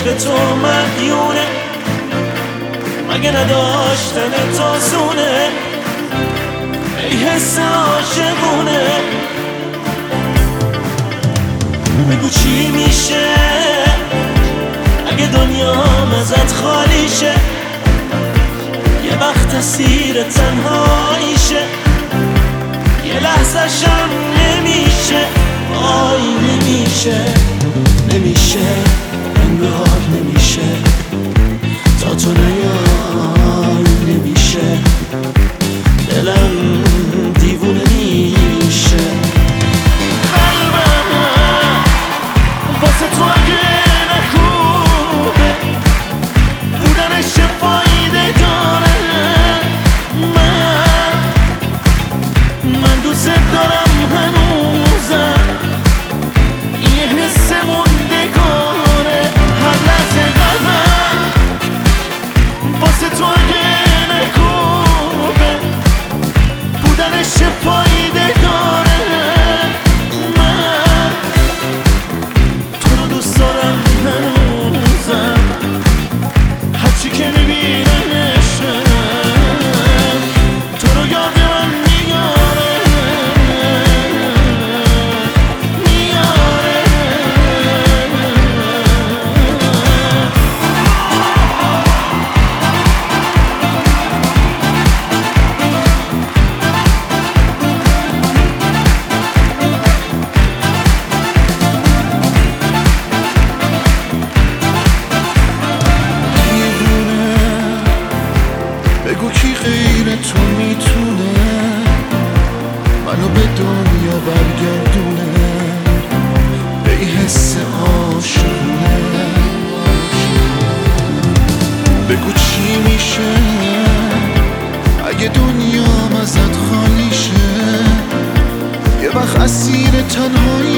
به تو مدیونه، مگه نداشتن تازونه ای حس عاشقونه. بگو چی میشه اگه دنیام ازت خالی شه، یه وقت اسیر تنهاییشه، یه لحظه شم نمیشه، وای نمیشه، نمیشه، انگار نمیشه، تا تو نیای نمیشه، دلم دیوونه میشه. قلبم واسه تو اگه نخوبه بودنش چه فایده داره، من دوست دارم هنوزم، یه حس موندگاره هر لحظه. قلبم واسه تو اگه نخوبه بودنش چه فایده داره، من تو رو دوست دارم هنوزم، هرچی که میبینمشم تو رو یاد من میاره. بگو کی غیر تو میتونه منو به دنیا برگردونه، ای حس عاشقونه. بگو چی میشه اگه دنیام ازت خالی شه، یه وقت اسیر تنهایی